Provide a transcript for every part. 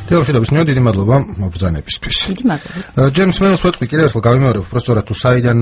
თელოშვიდობის ნიო დიდი მადლობა მობრძანებისთვის. დიდი მადლობა. ჯემს მელს ვეთქვი კიდევ ერთხელ გავიმეორებ უბრალოდ თუ საიდან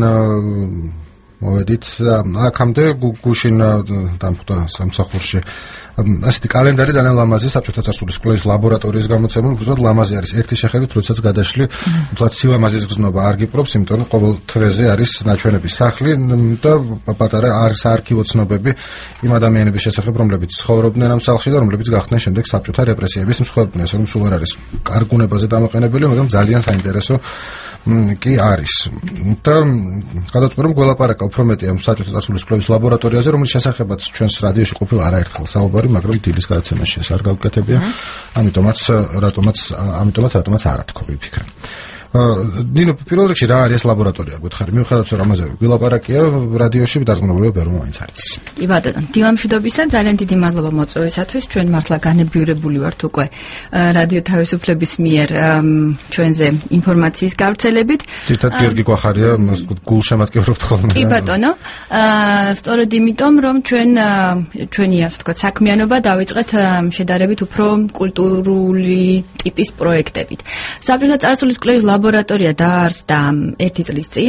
მოვედით აქამდე გუშინ დამხვდა სამსახურში ასეთი კალენდარი ძალიან ლამაზი საბჭოთა წარსულის კვლევის ლაბორატორიის გამოცემული უბრალოდ ლამაზი არის ერთი შეხედვით როდესაც გადაშლი თუმცა სილამაზის გზნობა არ გიპრობს იმიტომ რომ ყოველ თვეზე არის ნაჩვენების სახლი და პატარა საარქივო ცნობები იმ ადამიანების შესახებ რომლებიც ცხოვრობდნენ ამ სახლში და რომლებიც გახდნენ შემდეგ საბჭოთა რეპრესიების მსხვერპლი ასე რომ სულ არ არის კარგუნებაზე დამაყენებელი მაგრამ ძალიან საინტერესო კი არის და გადავწყვეტ რომ გველაპარაკა უფრო მეტი ამ საბჭოთა წარსულის კვლევის ლაბორატორიაზე რომელიც შესახებაც ჩვენს რადიოში ყოფილა არაერთხელ საუბარი მაგრამ დილის გადაცემაში ეს არ გავუკეთებია ამიტომაც რატომაც არ თქვი ვიფიქრე ნინო პირველ რიგში რა არის ეს ლაბორატორია გითხარი მიუხედავად რომ ამაზე გველაპარაკია რადიოში დარწმუნებული ვარ რომ მაინც არის კი ბატონო დილამშვიდობისა ძალიან დიდი მადლობა მოწვევისათვის ჩვენ მართლა განებიურებული ვართ უკვე რადიო თავისუფლების მიერ ჩვენზე ინფორმაციის გავრცელებით თითქოს გიორგი გვახარია გულშემატკივრობთ ხოლმე კი ბატონო სწორედ იმიტომ რომ ჩვენი ასე ვთქვათ საქმიანობა დავიწყეთ შედარებით უფრო კულტურული ტიპის პროექტებით საბჭოთა წარსულის კვლევის ლაბორატორია დაარსდა 1 წლის წინ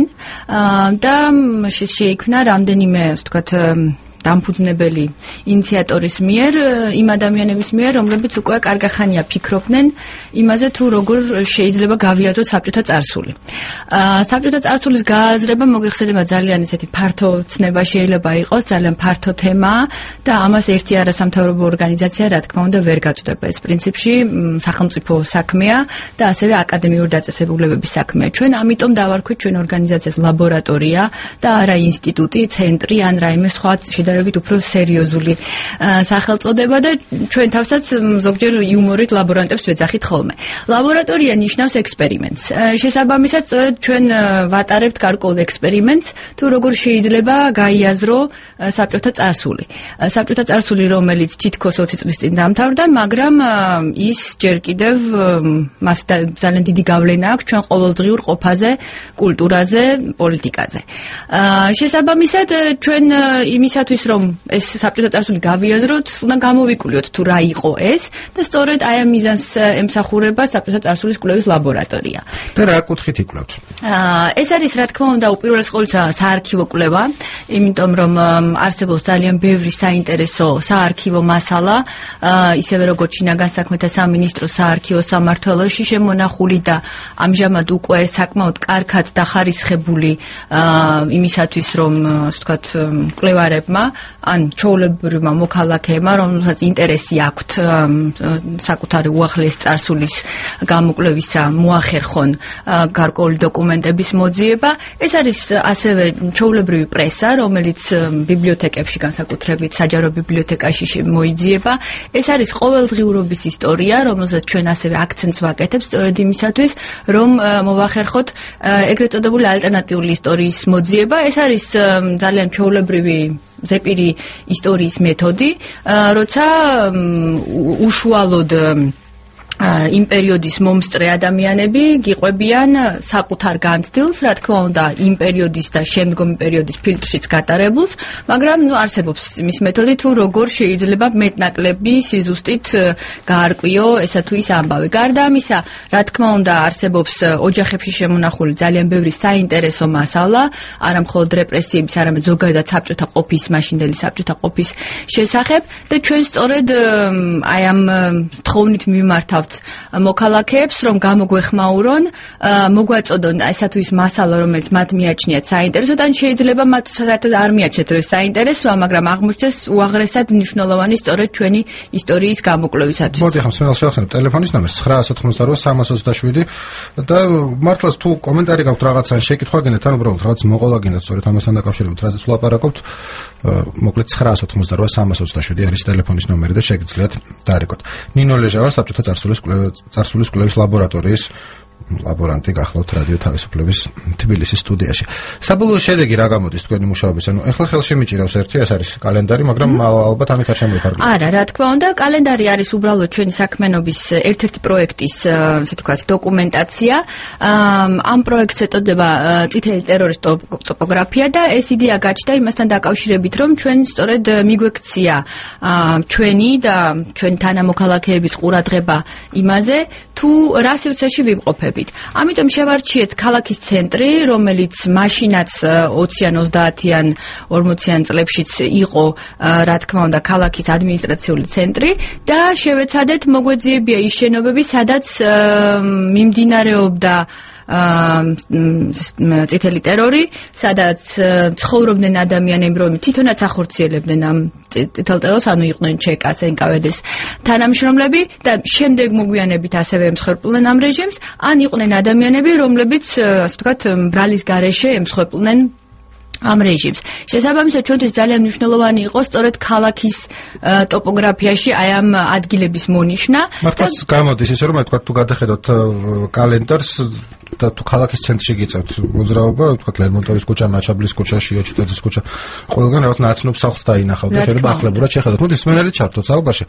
და შეიქმნა რამდენიმე ასე ვთქვათ დამფუძნებელი ინიციატორის მიერ იმ ადამიანების მიერ რომლებიც უკვე კარგახანია ფიქრობდნენ იმაზე თუ როგორ შეიძლება გავიაზროთ საბჭოთა წარსული საბჭოთა წარსულის გააზრება მოგეხსენება ძალიან ისეთი ფართო ცნება შეიძლება იყოს ძალიან ფართო თემაა და ამას ერთი არასამთავრობო ორგანიზაცია რა თქმა უნდა ვერ გაწვდება ეს პრინციპში სახელმწიფო საქმეა და ასევე აკადემიური დაწესებულებების საქმეა ჩვენ ამიტომ დავარქვით ჩვენ ორგანიზაციას ლაბორატორია და არა ინსტიტუტი ცენტრი ან რაიმე სხვა შედარებით უფრო სერიოზული სახელწოდება და ჩვენ თავსაც ზოგჯერ იუმორით ლაბორანტებს ვეძახით ხოლმე. ლაბორატორია ნიშნავს ექსპერიმენტს. შესაბამისად, ჩვენ ვატარებთ გარკვეულ ექსპერიმენტს, თუ როგორ შეიძლება გაიაზრო საბჭოთა წარსული. საბჭოთა წარსული, რომელიც თითქოს 20 წლის წინ დამთავრდა, მაგრამ ის ჯერ კიდევ მას ძალიან დიდი გავლენა აქვს ჩვენ ყოველდღიურ ყოფაზე, კულტურაზე, პოლიტიკაზე. შესაბამისად, ჩვენ იმისათვის რომ ეს საბჭოთა წარსული გავიაზროთ, უნდა გამოვიკულიოთ თუ რა იყო ეს და სწორედ აი ამ მიზანს ემსახურება საბჭოთა წარსულის კვლევის ლაბორატორია. და რა კუთხით იკვლევთ? ეს არის რა თქმა უნდა უპირველეს ყოვლისა საარქივო კვლევა, იმიტომ რომ არსებობს ძალიან ბევრი საინტერესო საარქივო მასალა, ისევე როგორც შინაგან საქმეთა სამინისტროს საარქივო სამმართველოში შემონახული და ამჟამად უკვე საკმაოდ კარგად დახარისხებული იმისათვის რომ ასე ვთქვათ კვლევარებმა ან ჩვეულებრივმა მოქალაქეებმა, რომელსაც ინტერესი აქვთ საკუთარი უახლეს წარსულის გამოკვლევისა, მოახერხონ გარკვეული დოკუმენტების მოძიება. ეს არის ასევე ჩვეულებრივი პრესა, რომელიც ბიბლიოთეკებში, განსაკუთრებით საჯარო ბიბლიოთეკაში მოიძიება. ეს არის ყოველდღიურობის ისტორია, რომელზეც ჩვენ ასევე აქცენტს ვაკეთებთ, სწორედ იმისათვის, რომ მოვახერხოთ ეგრეთ წოდებული ალტერნატიული ისტორიის მოძიება. ეს არის ძალიან ჩვეულებრივი ზეპირი ისტორიის მეთოდი, როცა უშუალოდ იმ პერიოდის მომსწრე ადამიანები გიყვებიან საკუთარ განცდილს, რა თქმა უნდა, იმ პერიოდის და შემდგომი პერიოდის ფილტრშიც გატარებულს, მაგრამ არსებობს იმის მეთოდი, თუ როგორ შეიძლება მეტნაკლები სიზუსტით გაარკვიო ესა თუ ის ამბავი. გარდა ამისა, რა თქმა უნდა, არსებობს ოჯახებში შემონახული ძალიან ბევრი საინტერესო მასალა, არა მხოლოდ რეპრესიების, არამედ ზოგადად საბჭოთა ყოფის, მაშინდელი საბჭოთა ყოფის შესახებ და ჩვენ სწორედ აი ამ თხოვნით მიმართავთ მოქალაქეებს, რომ გამოგვეხმაურონ, მოგვაწოდონ ესა თუ ის მასალა, რომელიც მათ მიაჩნიათ საინტერესოდ, ან შეიძლება მათ საერთოდ არ მიაჩნიათ რომ საინტერესოა, მაგრამ აღმოჩნდეს უაღრესად მნიშვნელოვანი სწორედ ჩვენი ისტორიის გამოკვლევისათვის. მოდი ახლა სულ შევახსენებ ტელეფონის ნომერს 988 და მართლაც თუ კომენტარი გაქვთ რაღაცა შეკითხვა გინდათ, ან უბრალოდ რაღაც მოყოლა გინდათ სწორედ ამასთან დაკავშირებით, რაზეც ვლაპარაკობთ, მოკლედ 988 არის ტელეფონის ნომერი და შეგიძლიათ დაარეკოთ. ნინო ლეჟავა საბჭოთა წარსულის კვლევის ლაბორატორიის ლაბორანტი გახლავთ რადიო თავისუფლების თბილისის სტუდიაში. საბოლოო შედეგი რა გამოდის თქვენი მუშაობის? ანუ ეხლა ხელში მიჭირავს ერთი, ეს არის კალენდარი, მაგრამ ალბათ ამით არ შემოიფარგლებს. არა, რა თქმა უნდა, კალენდარი არის უბრალოდ ჩვენი საქმიანობის ერთ-ერთი პროექტის, ასე ვთქვათ, დოკუმენტაცია. ამ პროექტს ეწოდება წითელი ტერორის ტოპოგრაფია და ეს იდეა გაჩნდა იმასთან დაკავშირებით, რომ ჩვენ სწორედ მიგვექცია ჩვენი და ჩვენი თანამოქალაქეების ყურადღება იმაზე, თუ რა სივრცეში ვიმყოფებით. ამიტომ შევარჩიეთ ქალაქის ცენტრი, რომელიც მაშინაც 20-იან, 30-იან, 40-იან წლებშიც იყო, რა თქმა უნდა, ქალაქის ადმინისტრაციული ცენტრი და შევეცადეთ მოგვეძიებია ის შენობები, სადაც მიმდინარეობდა წითელი ტერორი, სადაც ცხოვრობდნენ ადამიანები, რომლებიც თვითონაც ახორციელებდნენ ამ წითელ ტერორს, ანუ იყვნენ ჩეკას, NKVD-s თანამშრომლები და შემდეგ მოგვიანებით ასევე ემსხვერპლნენ ამ რეჟიმს, ან იყვნენ ადამიანები, რომლებიც, ასე ვთქვათ, ბრალის გარეშე ემსხვერპლნენ ამ რეჟიმს. შესაბამისად, ჩვენთვის ძალიან მნიშვნელოვანი იყო სწორედ ქალაქის ტოპოგრაფიაში აი ამ ადგილების მონიშნა. მართლაც გამოდის ისე რომ თქვა თუ გადახედოთ კალენდარს და თუ ქალაქის ცენტრში გიწევთ მოძრაობა, თქვა ლერმონტოვის ქუჩა, მაჩაბლის ქუჩა, შიოჩიტაძის ქუჩა, ყველგან რაღაც ნაცნობ სახლს დაინახავთ და შეიძლება ახლებურად შეხედოთ. მოდი სმენელით ჩართოთ საუბარში.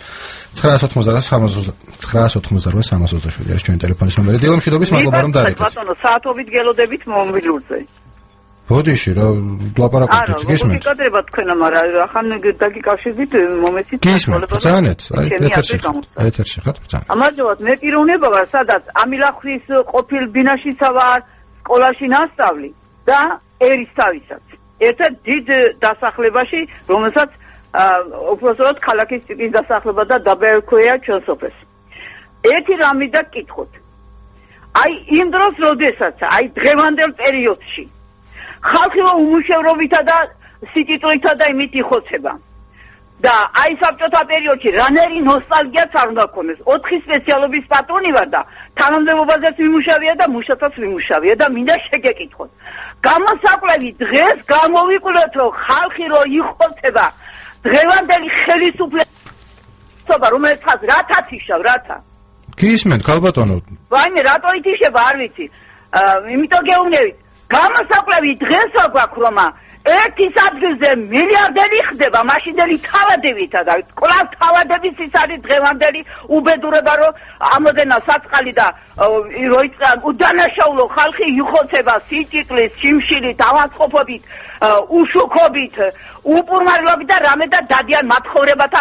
988-327 არის ჩვენი ტელეფონის ნომერი. დილო მშვიდობის, მადლობა რომ დაერეკეთ. ბატონო, საათობით გელოდებით მომვილურზე. ბოდიში რა ლაპარაკობთ გისმენთ? არა, მოგიკადრება თქვენ, მაგრამ ახან დაგიკავშირდით მომეცით ბრძანეთ, აი ეთერში ხართ ბრძანეთ. ამაჟობად მე პიროვნება ვარ, სადაც ამილახვის ყოფილ ბინაშიცა ვარ, სკოლაში ნასწავლი და ერისთავისაც. ერთად დიდ დასახლებაში, რომელსაც უბრალოდ ქალაქის ტიპის დასახლება და დაბერქვია ჩვენ სოფელს. ერთი რამი და გკითხოთ. აი იმ დროს, როდესაც აი დღევანდელ პერიოდში ხალხი უმუშევრობითა და სიკიტვითა და იმით იხოცება. და აი საბჭოთა პერიოდში რანერი ნოსტალგიაც არ უნდა გქონდეს. 4 სპეციალობის პატრონი ვარ და თანამდებობაზეც ვიმუშავია და მუშათაც ვიმუშავია და მინდა შეგეკითხოთ. გამოსაკვლევი დღეს გამოვიკვიროთ, რომ ხალხი რო იხოცება დღევანდელი ხელისუფლება, რომელიც რათაც იშავ, რათა. გისმენთ, ქალბატონო. ვაიმე, რატო ითიშება, არ ვიცი. იმიტომ გეუბნებით. გამოსაკვლევი დღეს გვაქვს, რომ ერთის ადგილზე მილიარდერი ხდება მაშინდელი თავადებითა და კვლავ თავადების ის არის დღევანდელი უბედურება, რომ ამოდენა საწყალი და როიცა უდანაშაულო ხალხი იხოცება სიჭიქლის, შიმშილით, ავადმყოფობით, უშუქობით, უპურმარილობით და რამე და დადიან მათხოვრებათა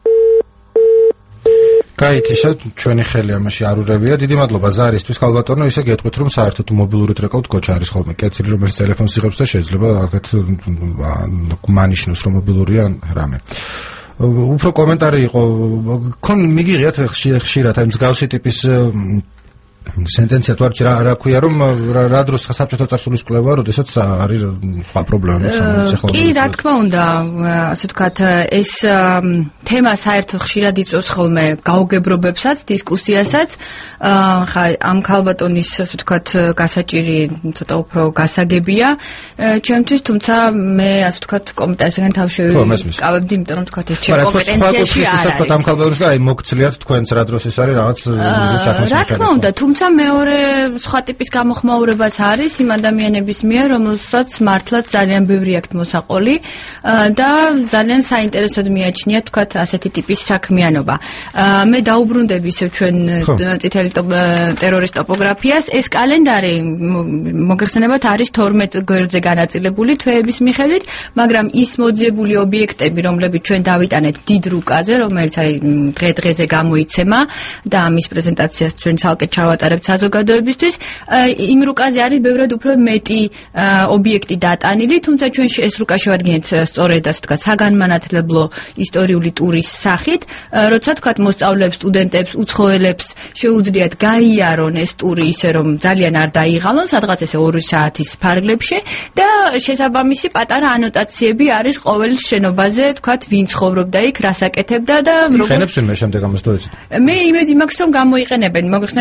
გაითიშა ჩვენი ხელი ამაში არ ურევია. დიდი მადლობა ზარისთვის ქალბატონო, ისე გეტყვით რომ საერთოდ მობილურით რეკავთ კოჩა არის ხოლმე კეთილი, რომელიც ტელეფონს იღებს და შეიძლება აქეთ მანიშნოს რომ მობილურია რამე. უფრო კომენტარი იყო, ქონ მიგიღიათ ხშირად აი მსგავსი ტიპის სენტენცია თუ რა ქვია რომ რა დროს საბჭოთა წარსულის კვლევა, როდესაც არის სხვა პრობლემები სახელმწიფო. კი, რა თქმა უნდა, ასე ვთქვათ, ეს თემა საერთოდ ხშირად იწვევს ხოლმე გაუგებრობებსაც, დისკუსიასაც. ხა ამ ქალბატონის, ასე ვთქვათ, გასაჭირი ცოტა უფრო გასაგებია ჩემთვის, თუმცა მე, ასე ვთქვათ, კომენტარისგან თავშევი ვიკავებდი, იმიტომ რომ ვთქვათ, ეს ჩემ კომპეტენციაში არ არის. ამ ქალბატონს აი მოგცლიათ თქვენც რა დროს ეს არის რაღაც საქმის რა თქმა უნდა, თუმცა მეორე სხვა ტიპის გამოხმაურებაც არის იმ ადამიანების მიერ, რომელსაც მართლაც ძალიან ბევრი აქვთ მოსაყოლი და ძალიან საინტერესოდ მიაჩნიათ, თქვათ, ასეთი ტიპის საქმიანობა. მე დაუბრუნდები ისევ ჩვენ წითელი ტერორის ტოპოგრაფიას. ეს კალენდარი მოგეხსენებათ არის 12 გვერდზე განაწილებული თვეების მიხედვით, მაგრამ ის მოძიებული ობიექტები, რომლებიც ჩვენ დავიტანეთ დიდ რუკაზე, რომელიც არის დღე-დღეზე გამოიცემა და ამის პრეზენტაციას ჩვენ ცალკე ჩავატარებთ საზოგადოებისთვის, იმ რუკაზე არის ბევრად უფრო მეტი ობიექტი დატანილი, თუმცა ჩვენ ეს რუკა შევადგენთ სწორედ, ასე ვთქვათ, საგანმანათლებლო ისტორიული ტურის სახით, როცა თქვათ მოსწავლეებს, სტუდენტებს, უცხოელებს შეუძლიათ გაიარონ ეს ტური ისე რომ ძალიან არ დაიღალონ, სადღაც ესე 2 საათის ფარგლებში და შესაბამისი პატარა ანოტაციები არის ყოველ შენობაზე, თქვათ, ვინ ცხოვრობდა იქ, რას აკეთებდა და იყენებენ მე შემდეგ ამას თუ ეცით. მე იმედი მაქვს რომ გამოიყენებენ, მოგეხსენებათ, ჯერ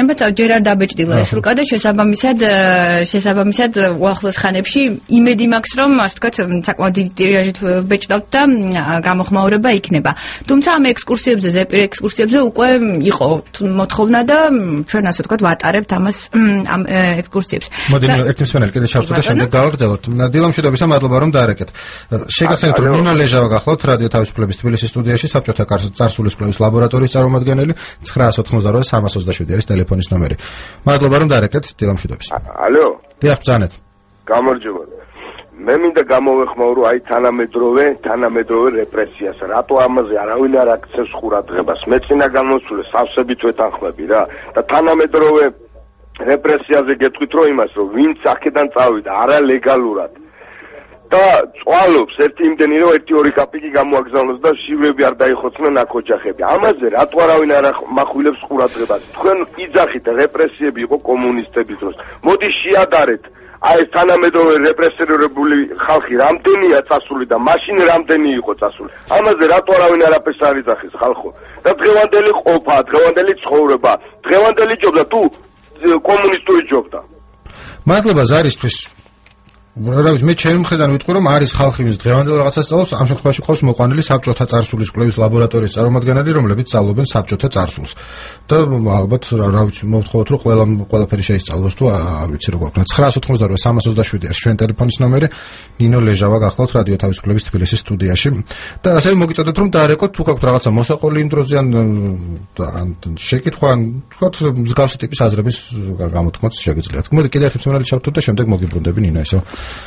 ვერ არ დაბეჭდილა ეს რუკა და შესაბამისად უახლოს ხანებში იმედი მაქვს რომ ასე ვთქვათ საკმაოდ დიდი ტირაჟით ვბეჭდავთ და გამოხმაურება იქნება. თუმცა ამ ექსკურსიებზე, ზეპირ ექსკურსიებზე უკვე იყო მოთხოვნა და ჩვენ ასე ვთქვათ ვატარებთ ამას ამ ექსკურსიებს. მოდი ერთი მსმენელი კიდე ჩავწვდ და შემდეგ გავაგრძელოთ. დილა მშვიდობისა, მადლობა რომ დაარეკეთ. შეგახსენებთ რომ ნინო ლეჟავა გახლავთ რადიო თავისუფლების თბილისის სტუდიაში საბჭოთა წარსულის კვლევის ლაბორატორიის წარმომადგენელი 988-327 არის ტელეფონის ნომერი. მადლობა რომ დაარეკეთ. დილა მშვიდობისა. ალო. დიახ, ბრძანეთ. გამარჯობა. მე მინდა გამოვეხმაურო აი თანამედროვე რეპრესიას. რატო ამაზე არავინ არ აქცევს ყურადღებას? მე წინა განმოსულე სავსებით ვეთანხმები რა. და თანამედროვე რეპრესიაზე გეტყვით რომ იმას რომ ვინც აქედან წავიდა არალეგალურად და წვალობს ერთი იმდენი რომ 1-2 კაპიკი გამოაგზავნოს და შივრები არ დაიხოცნენ აქ-ოჯახები. ამაზე რატო არავინ არ מחვილებს ყურადღებას? თქვენ იძახით რეპრესიები იყო კომუნისტების დროს. მოდი შეადარეთ აი ეს თანამედროვე რეპრესირებული ხალხი რამდენია წასული და მაშინ რამდენი იყო წასული. ამაზე რატო არავინ არაფერს არ იძახის ხალხო? და დღევანდელი ყოფა, დღევანდელი ცხოვრება, დღევანდელი ჯობდა თუ კომუნისტური ჯობდა. მადლობა ზარისთვის. რა ვიცი, მე ჩემი მხრიდან ვიტყვი რომ არის ხალხი ვინც დღევანდელ რაღაცას სწავლობს, ამ შემთხვევაში ყავს მოყვანილი საბჭოთა წარსულის კვლევის ლაბორატორიის წარმომადგენელი, რომლებიც სწავლობენ საბჭოთა წარსულს. და ალბათ რა ვიცი, მოვთხოვოთ რომ ყველაფერი შეისწავლოს თუ არ ვიცი როგორ ვქნა. 988-327 არის ჩვენ ტელეფონის ნომერი. ნინო ლეჟავა გახლავთ რადიო თავისუფლების თბილისის სტუდიაში. და ასევე მოგიწოდოთ რომ დაარეკოთ თუ გაქვთ რაღაცა მოსაყოლი იმ დროზე ან შეკითხვა, თქვათ მსგავსი ტიპის აზრების გამოთქმაც შეგიძლიათ. მოდი კიდევ ერთი მსმენელი ჩავთვალოთ და შემდეგ მოგიბრუნდები ნინო ესო.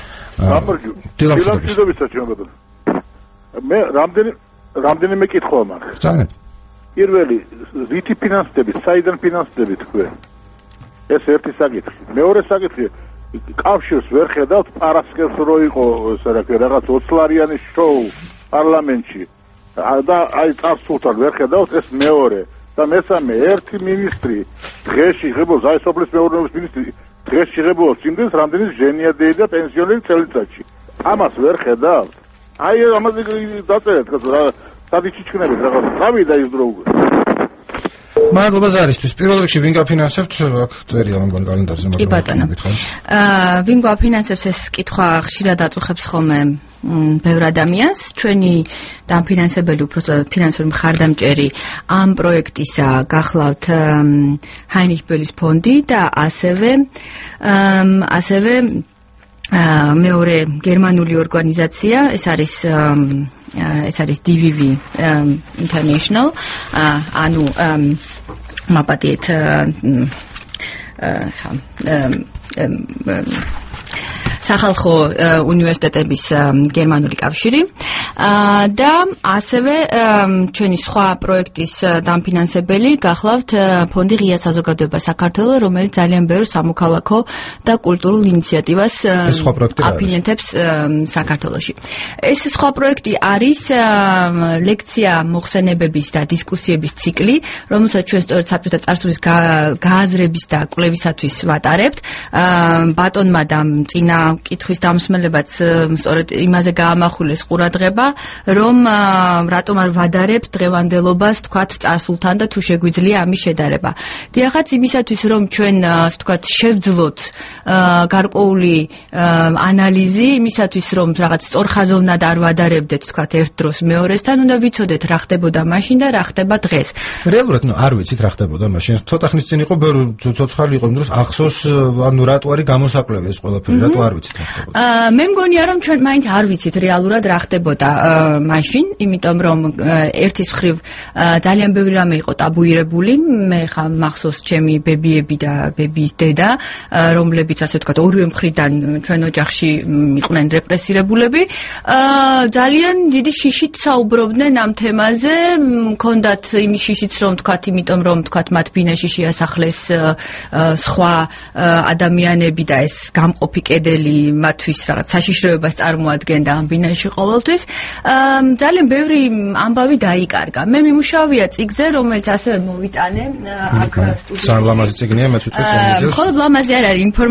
დილამშვიდობისა ჩემო ბატონო. მე რამდენიმე კითხვა მაქვს. ბრძანეთ. პირველი, რითი ფინანსდებით, საიდან ფინანსდებით თქვენ? ეს ერთი საკითხი. მეორე საკითხი, კავშირს ვერ ხედავთ პარასკევს რო იყო რაღაც 20 ლარიანი შოუ პარლამენტში. და აი წარსულთან ვერ ხედავთ ეს მეორე. და მესამე, ერთი მინისტრი დღეში ღებულობს, აი სოფლის მეურნეობის მინისტრი დღეში ღებულობს იმდენს, რამდენიც ჟენია დეი და პენსიონერი წელიწადში. ამას ვერ ხედავთ. აი ამაზე დაწერეთ, რა სადიჩიჩქნებით რაღაც წავიდა ის დრო უკვე. მადლობა ზარისთვის. პირველ რიგში ვინ გაფინანსებთ? აქ წერია მგონი კალენდარზე კი ბატონო. ვინ გვაფინანსებს ეს კითხვა ხშირად აწუხებს ხოლმე ბევრ ადამიანს. ჩვენი დამფინანსებელი უბრალოდ ფინანსური მხარდამჭერი ამ პროექტისა გახლავთ ჰაინრიხ ბოლის ფონდი და ასევე მეორე გერმანული ორგანიზაცია, ეს არის DVV International, ანუ მაპატიეთ სახალხო უნივერსიტეტების გერმანული კავშირი და ასევე ჩვენი სხვა პროექტის დამფინანსებელი გახლავთ ფონდი ღია საზოგადოება საქართველოს, რომელიც ძალიან ბევრ სამოქალაქო და კულტურულ ინიციატივას აფინანსებს საქართველოში. ეს სხვა პროექტი არის ლექცია მოხსენებების და დისკუსიების ციკლი, რომელსაც ჩვენ სწორედ საბჭოთა წარსულის გააზრების და კვლევისათვის ვატარებთ. ბატონმა და წინა კითხვის დამსმელებაც სწორედ იმაზე გაამახვილეს ყურადღება, რომ რატომ არ ვადარებთ დღევანდელობას თქვათ წარსულთან და თუ შეგვიძლია ამის შედარება. დიახაც იმისათვის რომ ჩვენ თქვათ შევძლოთ გარკვეული ანალიზი, იმისათვის რომ რაღაც სწორხაზოვნად არ ვადარებდეთ თქვათ ერთ დროს მეორესთან, უნდა ვიცოდეთ რა ხდებოდა მაშინ და რა ხდება დღეს. რეალურად არ ვიცით რა ხდებოდა მაშინ. ცოტა ხნის წინ იყო ბევრი ცოცხალი იყო იმ დროს ახსოვს ანუ რატო არის გამოსაკლები ეს ყველაფერი, რატო არ ვიცით რა ხდებოდა. მე მგონია რომ ჩვენ მაინც არ ვიცით რეალურად რა ხდებოდა მაშინ, იმიტომ რომ ერთის მხრივ ძალიან ბევრი რამე იყო ტაბუირებული. მე ხა მახსოვს ჩემი ბებიები და ბებიის დედა, რომლებიც ასე ვთქვათ ორივე მხრიდან ჩვენ ოჯახში იყვნენ რეპრესირებულები. ძალიან დიდი შიშით საუბრობდნენ ამ თემაზე, მქონდათ იმის შიშიც რომ ვთქვათ, იმიტომ რომ ვთქვათ მათ ბინაში შეასახლეს სხვა ადამიანები და ეს გამყოფი კედელი მათთვის რაღაც საშიშროებას წარმოადგენდა ამ ბინაში ყოველთვის. ძალიან ბევრი ამბავი დაიკარგა. მე მიმუშავია წიგზე, რომელიც ასევე მოვიტანე აქ სტუდიაში. ლამაზი წიგნია, მეც ვიტყვი წიგნი. მხოლოდ ლამაზი არ არის, ინფორმაცია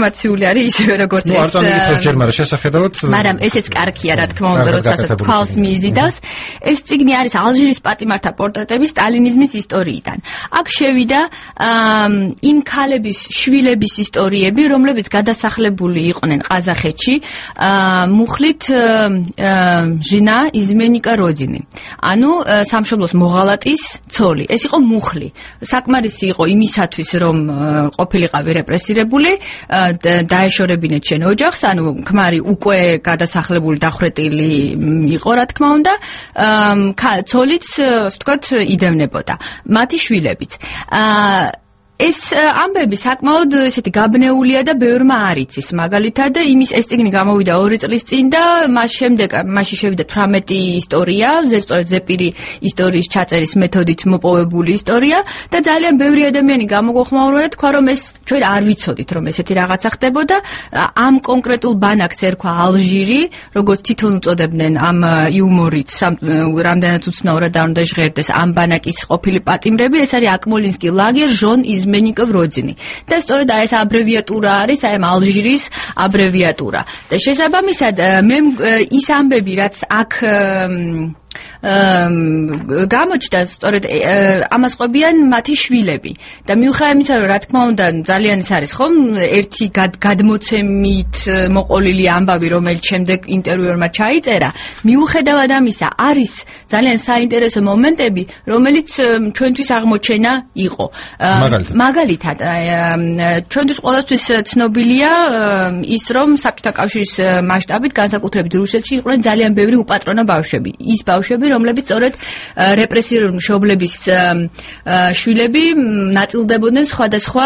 ინფორმაციული არის ისევე როგორც ეს. არ წამიგიფოს ჯერ მაგრამ შესახედავად. მაგრამ ესეც კარგია რა თქმა უნდა, როდესაც თვალს მიიზიდავს. ეს წიგნი არის ალჟირის პატიმართა პორტრეტები სტალინიზმის ისტორიიდან. აქ შევიდა იმ ქალების, შვილების ისტორიები, რომლებიც გადასახლებული იყვნენ ყაზახეთში, მუხლით ჟინა იზმენიკა როძინი. ანუ სამშობლოს მოღალატის ცოლი. ეს იყო მუხლი. საკმარისი იყო იმისათვის, რომ ყოფილიყავი რეპრესირებული, დაეშორებინეთ შენ ოჯახს, ანუ ქმარი უკვე გადასახლებული დახვრეტილი იყო, რა თქმა უნდა, ცოლიც, ასე ვთქვათ, იდევნებოდა. მათი შვილებიც. ეს ამბები საკმაოდ ესეთი გაბნეულია და ბევრმა არ იცის მაგალითად იმის ეს წიგნი გამოვიდა 2 წლის წინ და მასში შევიდა 18 ისტორია, ზესწორედ ზეპირი ისტორიის ჩაწერის მეთოდით მოპოვებული ისტორია და ძალიან ბევრი ადამიანი გამოგვეხმაურა და თქვა რომ ეს ჩვენ არ ვიცოდით რომ ესეთი რაღაცა ხდებოდა. ამ კონკრეტულ ბანაკს ერქვა ალჟირი, როგორც თვითონ უწოდებდნენ ამ იუმორით, რამდენად უცნაურად არ უნდა ჟღერდეს ამ ბანაკის ყოფილი პატიმრები, ეს არის აკმოლინსკი ლაგერ ჟონ იზმენიკოვ როძინი. და სწორედ ეს აბრევიატურა არის, აი ამ ალჟირის აბრევიატურა. და შესაბამისად მე ის ამბები, რაც აქ გამოჩნდა, სწორედ ამას ყვებიან მათი შვილები. და მიუხედავად იმისა, რომ რა თქმა უნდა ძალიან ის არის ხომ ერთი გადმოცემით მოყოლილი ამბავი, რომელიც შემდეგ ინტერვიუერმა ჩაიწერა, მიუხედავად ამისა არის ძალიან საინტერესო მომენტები, რომელიც ჩვენთვის აღმოჩენა იყო. მაგალითად, ჩვენთვის ყოველთვის ცნობილია ის, რომ საბჭოთა კავშირის მასშტაბით, განსაკუთრებით რუსეთში იყვნენ ძალიან ბევრი უპატრონო ბავშვები. ის ბავშვები, რომლებიც სწორედ რეპრესირებული მშობლების შვილები ნაწილდებოდნენ სხვადასხვა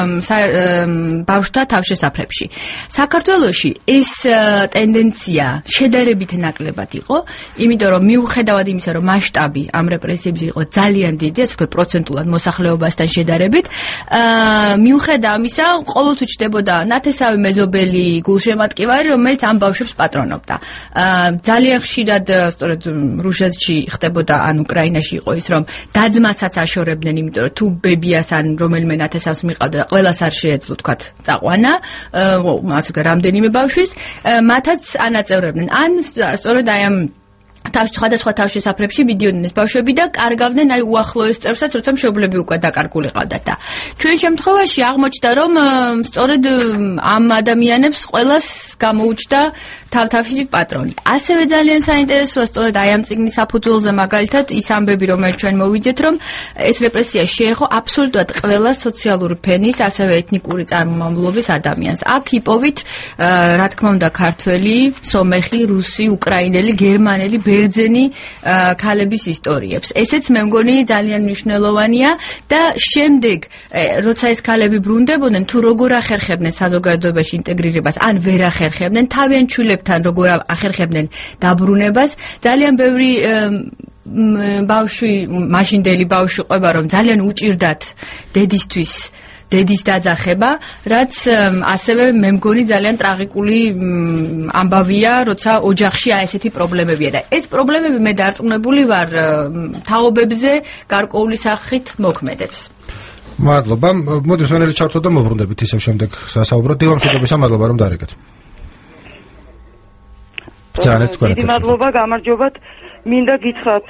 ბავშვთა თავშესაფრებში. საქართველოში ეს ტენდენცია შედარებით ნაკლებად იყო, იმიტომ რომ მიუხედავად იმისა, რომ მასშტაბი ამ რეპრესიების იყო ძალიან დიდი, ასე ვთქვათ, პროცენტულად მოსახლეობასთან შედარებით, მიუხედავად ამისა, ყოველთვის ჩნდებოდა ნათესავი მეზობელი გულშემატკივარი, რომელიც ამ ბავშვებს პატრონობდა. ძალიან ხშირად, სწორედ რუსეთში ხდებოდა, ან უკრაინაში იყო ის, რომ დაძმასაც აშორებდნენ, იმიტომ რომ თუ ბებიას ან რომელიმე ნათესავს მიყავდა, ყველას არ შეეძლო, თქვათ, წაყვანა, ასე ვთქვათ, რამდენიმე ბავშვის, მათაც ანაწევრებდნენ. ან სწორედ აი ამ სხვადასხვა თავშესაფრებში მიდიოდნენ ეს ბავშვები და კარგავდნენ აი უახლოეს წევრსაც, როცა მშობლები უკვე დაკარგული ყავდათ და ჩვენ შემთხვევაში აღმოჩნდა, რომ სწორედ ამ ადამიანებს ყველას გამოუჩნდა თავთავისი პატრონი. ასევე ძალიან საინტერესოა სწორედ აი ამ წიგნის საფუძველზე მაგალითად ის ამბები, რომელიც ჩვენ მოვიძეთ, რომ ეს რეპრესია შეეხო აბსოლუტურად ყველა სოციალური ფენის, ასევე ეთნიკური წარმომავლობის ადამიანს. აქ იპოვით, რა თქმა უნდა, ქართველი, სომეხი, რუსი, უკრაინელი, გერმანელი, ბერძენი ქალების ისტორიებს. ესეც მე მგონი ძალიან მნიშვნელოვანია და შემდეგ, როცა ეს ქალები ბრუნდებოდნენ, თუ როგორ ახერხებდნენ საზოგადოებაში ინტეგრირებას, ან ვერ ახერხებდნენ, თავიანთ შვილებთან როგორ ახერხებდნენ დაბრუნებას, ძალიან ბევრი ბავშვი, მაშინდელი ბავშვი ყვება, რომ ძალიან უჭირდათ დედისთვის დედის დაძახება, რაც ასევე მე მგონი ძალიან ტრაგიკული ამბავია, როცა ოჯახში ესეთი პრობლემებია და ეს პრობლემები მე დარწმუნებული ვარ თაობებზე გარკვეული სახით მოქმედებს. მადლობა. მოდით ვენელი ჩავთო და მოვბრუნდებით ისევ შემდეგ სასაუბროდ. დილამშვიდობისა, მადლობა რომ დაარეკეთ. დიდი მადლობა, გამარჯობათ. მინდა გითხრათ,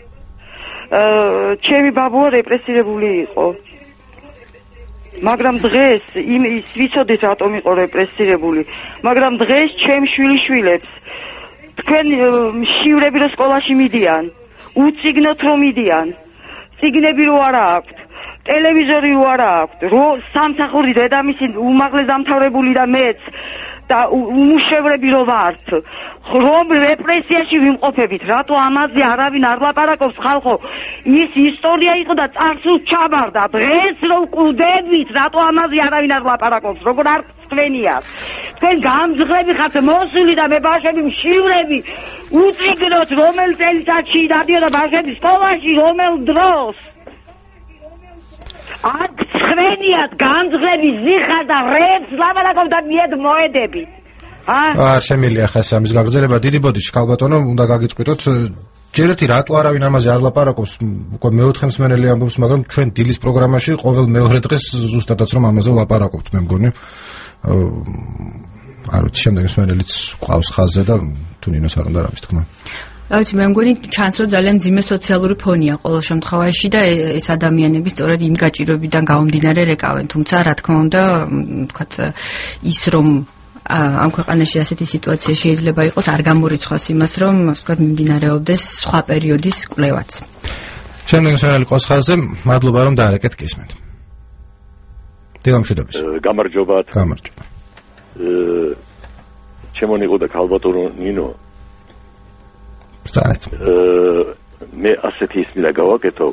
ჩემი ბაბუა რეპრესირებული იყო. მაგრამ დღეს ის ვიცოდით რატომ იყო რეპრესირებული, მაგრამ დღეს ჩემ შვილიშვილებს თქვენ შივრები რო სკოლაში მიდიან, უციგნოთ რომ მიდიან, ციგნები რო არა აქვთ, ტელევიზორი რო არა აქვთ, რო სამსახური დედამისი უმაღლეს დამთავრებული და მეც და უმუშევრები რო ვართ, რომ რეპრესიაში ვიმყოფებით, რატო ამაზე არავინ არ ლაპარაკობს ხალხო? ის ისტორია იყო და წარსულს ჩაბარდა. დღეს რო ვკვდებით, რატო ამაზე არავინ არ ლაპარაკობს? როგორ არ თქვენია? თქვენ გამძღლები ხართ მოსული და მე ბავშვები მშივრები, უწიგნოთ რომელ წელიწადში დადიოდა ბავშვები სკოლაში, რომელ დროს? აქ ცხენიათ გამძღლები ზიხარ და რებს ლაპარაკობ და მიედ მოედები. არ შემილია ხა ამის გაგრძელება. დიდი ბოდიში ქალბატონო, უნდა გაგიწყვიტოთ ჯერეთი რატო არავინ ამაზე არ ლაპარაკობს, უკვე მეოთხე მსმენელი ამბობს, მაგრამ ჩვენ დილის პროგრამაში ყოველ მეორე დღეს ზუსტადაც რომ ამაზე ლაპარაკობთ, მე მგონი. არ ვიცი, შემდეგ მსმენელიც ყავს ხაზზე და თუ ნინოს არ უნდა რა მის თქმა. რაც მე მგონი ჩანს რომ ძალიან ძიმე სოციალური ფონია ყოველ შემთხვევაში და ეს ადამიანები სწორედ იმ გაჭირვებიდან გამომდინარე რეკავენ, თუმცა რა თქმა უნდა, ვთქვათ, ის რომ ამ ქვეყანაში ასეთი სიტუაცია შეიძლება იყოს, არ გამორიცხავს იმას, რომ ვთქვათ, მიმდინარეობდეს სხვა პერიოდის კვლევაც. შემდეგ მსმენელი ყავს ხაზზე, მადლობა რომ დაარეკეთ გისმენთ. დილამშვიდობის. გამარჯობათ. გამარჯობა. ჩემონიყო და ქალბატონო ნინო. ბრძანეთ. მე ასეთი ის მინდა გავაკეთო,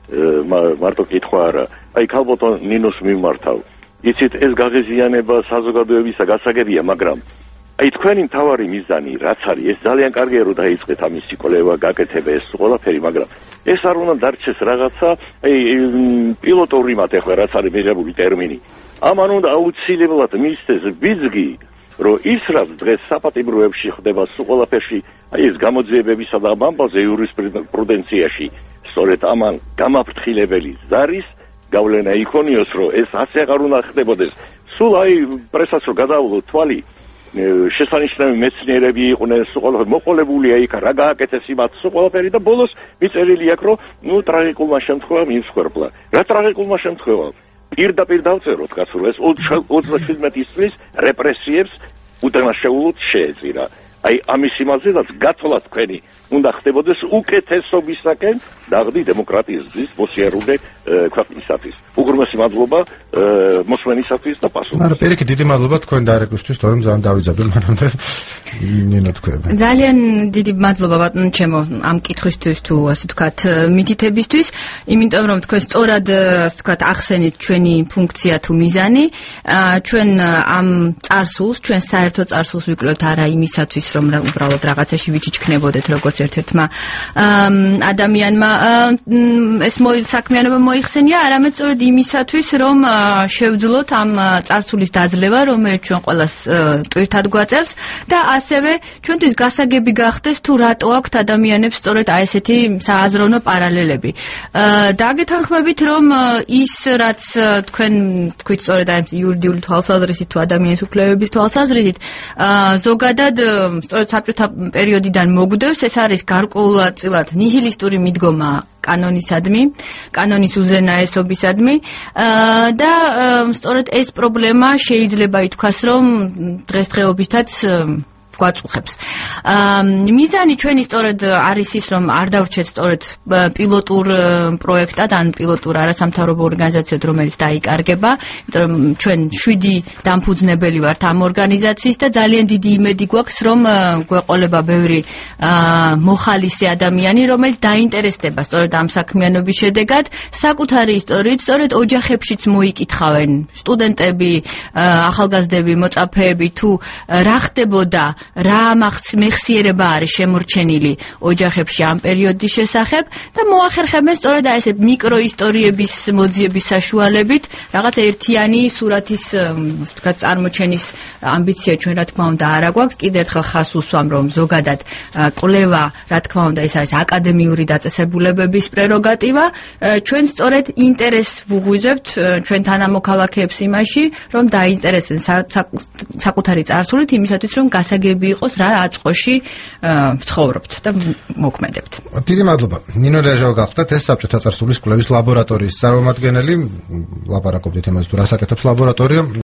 მარტო კითხვა არა. აი ქალბატონ ნინოს მიმართავ. იცით ეს გაღიზიანება საზოგადოებისა გასაგებია, მაგრამ აი თქვენი მთავარი მიზანი რაც არის, ეს ძალიან კარგია რომ დაიწყეთ ამის სიკოლევა, გაკეთება ეს ყველაფერი, მაგრამ ეს არ უნდა დარჩეს რაღაცა, აი პილოტორიმად ახლა რაც არის მიღებული ტერმინი. ამან უნდა აუცილებლად მისცეს ბიძგი, რომ ის რაც დღეს საპატიმროებში ხდება სულ ყველაფერში, აი ეს გამოძიებებისა და ამბავზე იურისპრუდენციაში, სწორედ ამან გამაფრთხილებელი ზარის გავლენა იქონიოს, რომ ეს ასე აღარ უნდა ხდებოდეს. სულ აი პრესას რომ გადაავლო თვალი, შესანიშნავი მეცნიერები იყვნენ, სულ ყველაფერი მოყოლებულია იქ, რა გააკეთეს იმათ სულ ყველაფერი და ბოლოს მიწერილი აქვს, რომ ნუ ტრაგიკულმა შემთხვევამ იმსხვერპლა. რა ტრაგიკულმა შემთხვევამ? პირდაპირ დავწეროთ, კაცო, ეს 37 წლის რეპრესიებს უდანაშაულოდ შეეწირა. აი ამის იმაზედაც გათვალა თქვენი უნდა ხდებოდეს უკეთესობისაკენ დაღდი დემოკრატიის გზის მოსიარულე ქვეყნისათვის. უღრმესი მადლობა მოსმენისათვის და პასუხისათვის. არა, პირიქით დიდი მადლობა თქვენ დარეკვისთვის, თორემ ძალიან დავიძაბდე მანამდე ნინო თქვენ. ძალიან დიდი მადლობა ბატონო ჩემო ამ კითხვისთვის თუ ასე ვთქვათ მითითებისთვის, იმიტომ რომ თქვენ სწორად ასე ვთქვათ ახსენით ჩვენი ფუნქცია თუ მიზანი, ჩვენ ამ წარსულს, ჩვენ საერთო წარსულს ვიკვლევთ არა იმისათვის რომ უბრალოდ რაღაცაში ვიჩიჩქნებოდეთ როგორც ერთ-ერთმა ადამიანმა ეს საქმიანობა მოიხსენია, არამედ სწორედ იმისათვის რომ შევძლოთ ამ წარსულის დაძლევა, რომელიც ჩვენ ყველას ტვირთად გვაწევს და ასევე ჩვენთვის გასაგები გახდეს თუ რატო აქვთ ადამიანებს სწორედ აი ესეთი სააზროვნო პარალელები. დაგეთანხმებით რომ ის რაც თქვენ თქვით სწორედ აი იურიდიული თვალსაზრისით თუ ადამიანის უფლებების თვალსაზრისით ზოგადად სწორედ საბჭოთა პერიოდიდან მოგვდევს, ეს არის გარკვეულწილად ნიჰილისტური მიდგომა კანონისადმი, კანონის უზენაესობისადმი და სწორედ ეს პრობლემა შეიძლება ითქვას, რომ დღესდღეობითაც გვაწუხებს. მიზანი ჩვენი სწორედ არის ის, რომ არ დავრჩეთ სწორედ პილოტურ პროექტად, ან პილოტურ არასამთავრობო ორგანიზაციად, რომელიც დაიკარგება, იმიტომ რომ ჩვენ 7 დამფუძნებელი ვართ ამ ორგანიზაციის და ძალიან დიდი იმედი გვაქვს, რომ გვეყოლება ბევრი მოხალისე ადამიანი, რომელიც დაინტერესდება სწორედ ამ საქმიანობის შედეგად, საკუთარი ისტორიით, სწორედ ოჯახებშიც მოიკითხავენ სტუდენტები, ახალგაზრდები, მოწაფეები თუ რა ხდებოდა, რა მეხსიერება არის შემორჩენილი ოჯახებში ამ პერიოდის შესახებ და მოახერხებენ სწორედ აი ესე მიკროისტორიების მოძიების საშუალებით რაღაც ერთიანი სურათის ვთქვათ წარმოჩენის ამბიცია ჩვენ რა თქმა უნდა არ აქვს. კიდევ ერთხელ ხას უსვამ რომ ზოგადად კვლევა რა თქმა უნდა ეს არის აკადემიური დაწესებულებების პრეროგატივა. ჩვენ სწორედ ინტერესს ვუღვიძებთ ჩვენ თანამოქალაქეებს იმაში რომ დაინტერესდნენ საკუთარი წარსულით იმისათვის რომ გასაგები იყოს რა აწყოში ვცხოვრობთ და მოქმედებთ. დიდი მადლობა. ნინო რეჟავა გახდათ ეს საბჭოთა წარსულის კვლევის ლაბორატორიის წარმომადგენელი. ლაპარაკობდით იმაზე თუ რას აკეთებს ლაბორატორია.